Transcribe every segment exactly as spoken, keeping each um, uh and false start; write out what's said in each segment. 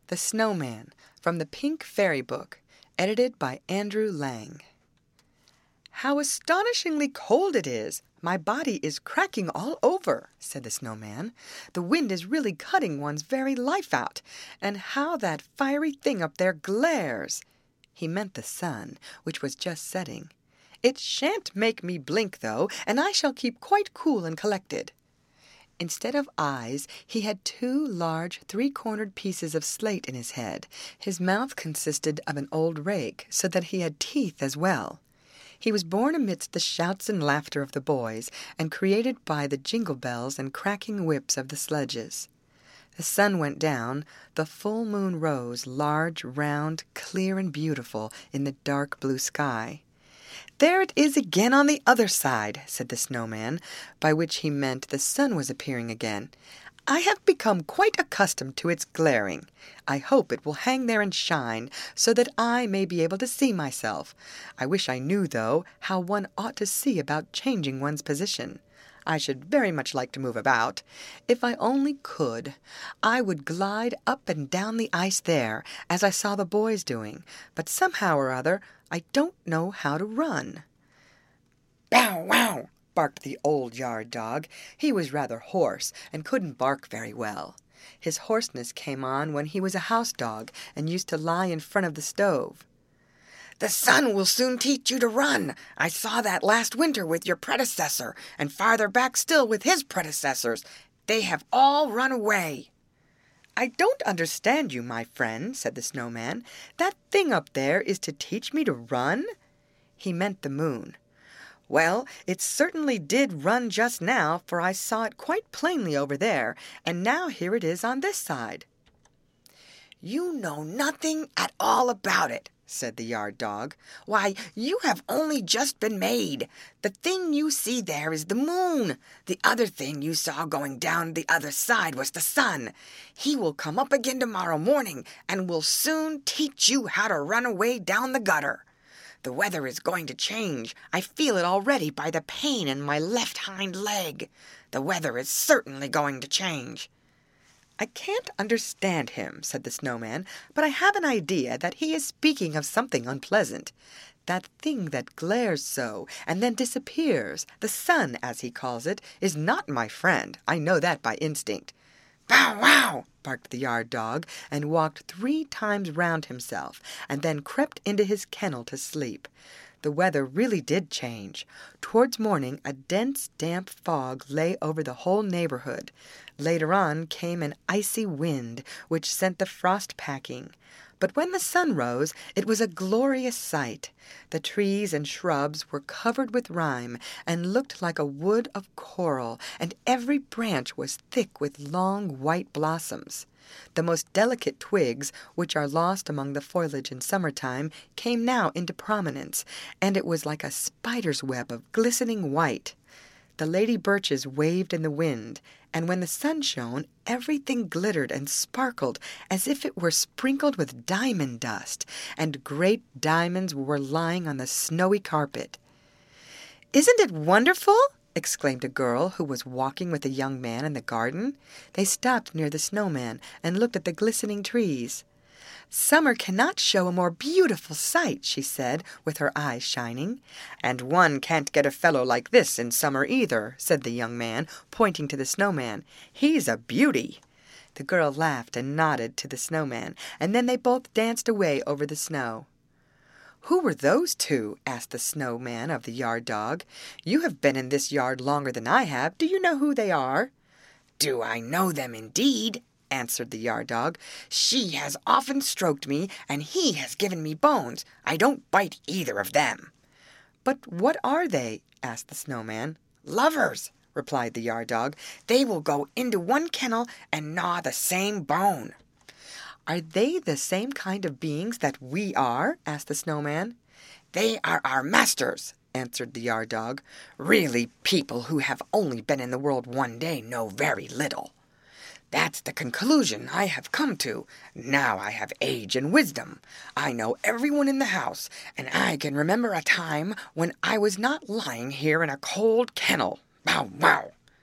The Snowman, from the Pink Fairy Book, edited by Andrew Lang. "How astonishingly cold it is! My body is cracking all over," said the Snowman. "The wind is really cutting one's very life out, and how that fiery thing up there glares!" He meant the sun, which was just setting. "It shan't make me blink, though, and I shall keep quite cool and collected." Instead of eyes, he had two large three-cornered pieces of slate in his head. His mouth consisted of an old rake, so that he had teeth as well. He was born amidst the shouts and laughter of the boys, and created by the jingle bells and cracking whips of the sledges. The sun went down, the full moon rose, large, round, clear, and beautiful, in the dark blue sky. "There it is again on the other side," said the Snowman, by which he meant the sun was appearing again. "I have become quite accustomed to its glaring. I hope it will hang there and shine, so that I may be able to see myself. I wish I knew, though, how one ought to see about changing one's position. I should very much like to move about. If I only could, I would glide up and down the ice there, as I saw the boys doing, but somehow or other I don't know how to run." "Bow wow!" barked the old yard dog. He was rather hoarse, and couldn't bark very well. His hoarseness came on when he was a house dog, and used to lie in front of the stove. "The sun will soon teach you to run. I saw that last winter with your predecessor, and farther back still with his predecessors. They have all run away." "I don't understand you, my friend," said the Snowman. "That thing up there is to teach me to run?" He meant the moon. "Well, it certainly did run just now, for I saw it quite plainly over there, and now here it is on this side." "You know nothing at all about it," said the yard dog. "Why, you have only just been made. The thing you see there is the moon. The other thing you saw going down the other side was the sun. He will come up again tomorrow morning, and will soon teach you how to run away down the gutter. The weather is going to change. I feel it already by the pain in my left hind leg. The weather is certainly going to change." "I can't understand him," said the Snowman, "but I have an idea that he is speaking of something unpleasant. That thing that glares so, and then disappears, the sun, as he calls it, is not my friend. I know that by instinct." "Bow wow!" barked the yard dog, and walked three times round himself, and then crept into his kennel to sleep. The weather really did change. Towards morning a dense, damp fog lay over the whole neighborhood. Later on came an icy wind, which sent the frost packing. But when the sun rose, it was a glorious sight. The trees and shrubs were covered with rime, and looked like a wood of coral, and every branch was thick with long white blossoms. The most delicate twigs, which are lost among the foliage in summer-time, came now into prominence, and it was like a spider's web of glistening white. The lady birches waved in the wind, and when the sun shone, everything glittered and sparkled as if it were sprinkled with diamond dust, and great diamonds were lying on the snowy carpet. "Isn't it wonderful?" exclaimed a girl who was walking with a young man in the garden. They stopped near the Snowman and looked at the glistening trees. "Summer cannot show a more beautiful sight," she said, with her eyes shining. "And one can't get a fellow like this in summer either," said the young man, pointing to the Snowman. "He's a beauty." The girl laughed and nodded to the Snowman, and then they both danced away over the snow. "Who were those two?" asked the Snowman of the yard dog. "You have been in this yard longer than I have. Do you know who they are?" "Do I know them indeed?" answered the yard dog. "She has often stroked me, and he has given me bones. I don't bite either of them." "But what are they?" asked the Snowman. "Lovers," replied the yard dog. "They will go into one kennel and gnaw the same bone." "Are they the same kind of beings that we are?" asked the Snowman. "They are our masters," answered the yard dog. "Really, people who have only been in the world one day know very little. That's the conclusion I have come to. Now I have age and wisdom. I know everyone in the house, and I can remember a time when I was not lying here in a cold kennel. Bow wow!"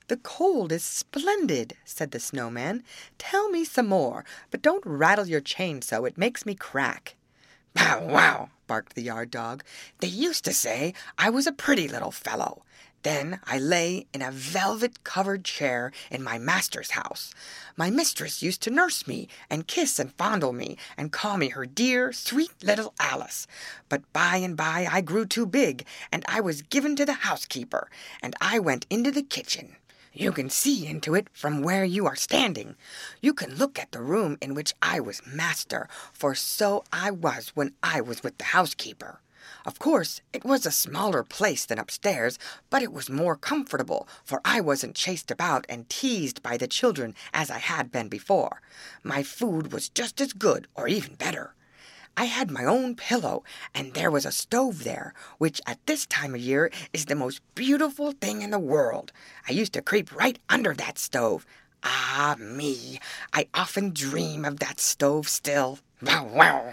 "The cold is splendid," said the snowman. "Tell me some more, but don't rattle your chain so, it makes me crack." "Bow wow!" barked the yard dog. "They used to say I was a pretty little fellow. Then I lay in a velvet-covered chair in my master's house. My mistress used to nurse me, and kiss and fondle me, and call me her dear, sweet little Alice. But by and by I grew too big, and I was given to the housekeeper, and I went into the kitchen. You can see into it from where you are standing. You can look at the room in which I was master, for so I was when I was with the housekeeper. Of course, it was a smaller place than upstairs, but it was more comfortable, for I wasn't chased about and teased by the children as I had been before. My food was just as good, or even better. I had my own pillow, and there was a stove there, which at this time of year is the most beautiful thing in the world. I used to creep right under that stove. Ah, me, I often dream of that stove still. Wow, wow!"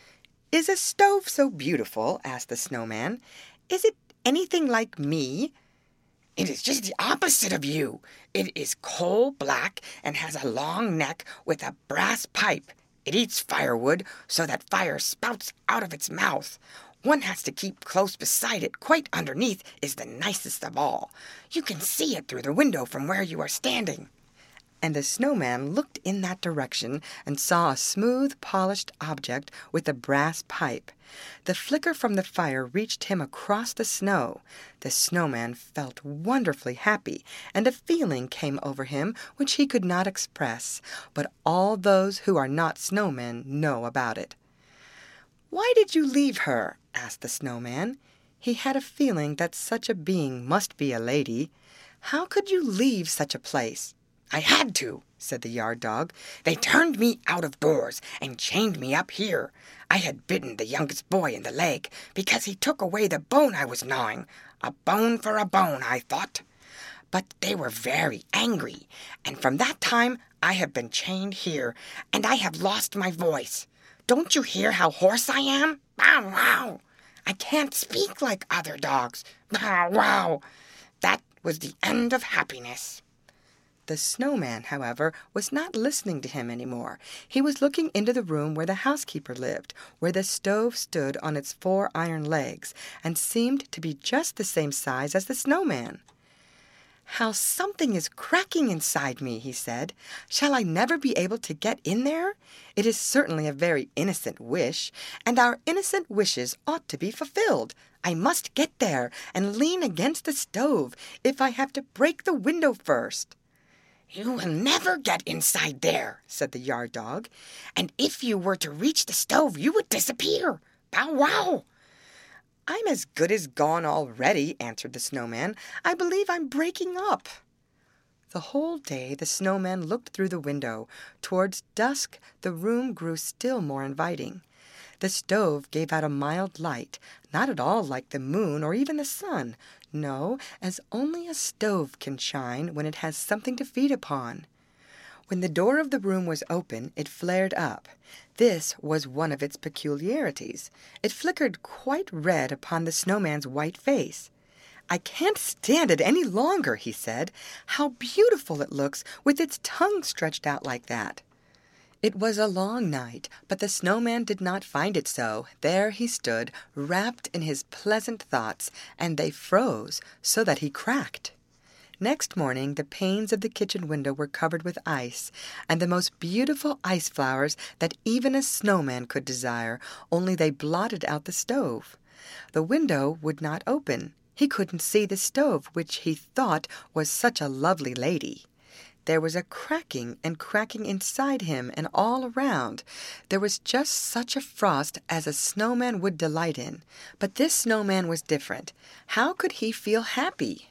"Is a stove so beautiful?" asked the snowman. "Is it anything like me?" "It is just the opposite of you. It is coal-black and has a long neck with a brass pipe. It eats firewood so that fire spouts out of its mouth. One has to keep close beside it. Quite underneath is the nicest of all. You can see it through the window from where you are standing." And the snowman looked in that direction and saw a smooth, polished object with a brass pipe. The flicker from the fire reached him across the snow. The snowman felt wonderfully happy, and a feeling came over him which he could not express, but all those who are not snowmen know about it. "Why did you leave her?" asked the snowman. He had a feeling that such a being must be a lady. "How could you leave such a place?" "I had to," said the yard dog. "They turned me out of doors and chained me up here. I had bitten the youngest boy in the leg because he took away the bone I was gnawing. A bone for a bone, I thought. But they were very angry, and from that time I have been chained here, and I have lost my voice. Don't you hear how hoarse I am? Bow wow! I can't speak like other dogs. Bow wow! That was the end of happiness." The snowman, however, was not listening to him any more. He was looking into the room where the housekeeper lived, where the stove stood on its four iron legs, and seemed to be just the same size as the snowman. "How something is cracking inside me," he said. "Shall I never be able to get in there? It is certainly a very innocent wish, and our innocent wishes ought to be fulfilled. I must get there and lean against the stove, if I have to break the window first." "You will never get inside there," said the yard dog. "And if you were to reach the stove, you would disappear. Bow wow!" "I'm as good as gone already," answered the snowman. "I believe I'm breaking up." The whole day the snowman looked through the window. Towards dusk the room grew still more inviting. The stove gave out a mild light, not at all like the moon or even the sun. No, as only a stove can shine when it has something to feed upon. When the door of the room was open, it flared up. This was one of its peculiarities. It flickered quite red upon the snowman's white face. "I can't stand it any longer," he said. "How beautiful it looks, with its tongue stretched out like that." It was a long night, but the snowman did not find it so. There he stood, wrapped in his pleasant thoughts, and they froze so that he cracked. Next morning the panes of the kitchen window were covered with ice, and the most beautiful ice flowers that even a snowman could desire, only they blotted out the stove. The window would not open. He couldn't see the stove, which he thought was such a lovely lady. There was a cracking and cracking inside him and all around. There was just such a frost as a snowman would delight in. But this snowman was different. How could he feel happy?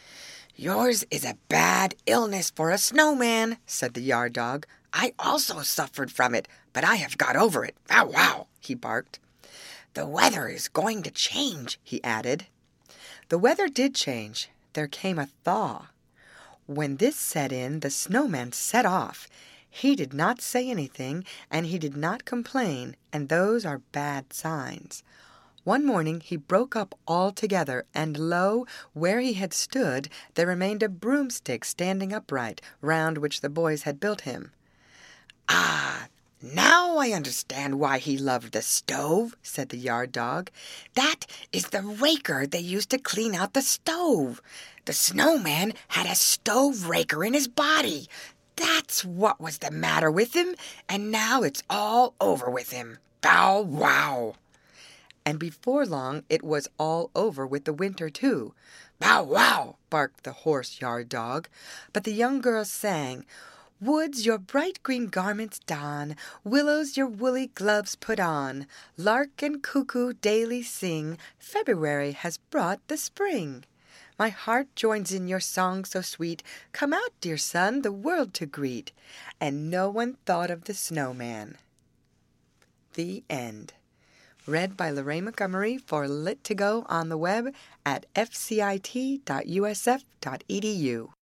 "Yours is a bad illness for a snowman," said the yard dog. "I also suffered from it, but I have got over it. Bow wow!" he barked. "The weather is going to change," he added. The weather did change. There came a thaw. When this set in, the snowman set off. He did not say anything, and he did not complain, and those are bad signs. One morning he broke up altogether, and lo, where he had stood, there remained a broomstick standing upright, round which the boys had built him. "Ah, now I understand why he loved the stove," said the yard dog. "That is the raker they used to clean out the stove. The snowman had a stove raker in his body. That's what was the matter with him, and now it's all over with him. Bow wow!" And before long it was all over with the winter, too. "Bow wow!" barked the hoarse yard dog. But the young girls sang, "Woods, your bright green garments don, Willows, your woolly gloves put on, Lark and cuckoo daily sing, February has brought the spring. My heart joins in your song so sweet, Come out, dear sun, the world to greet." And no one thought of the snowman. The end. Read by Lorraine Montgomery for Lit to Go on the web at f c i t dot u s f dot e d u.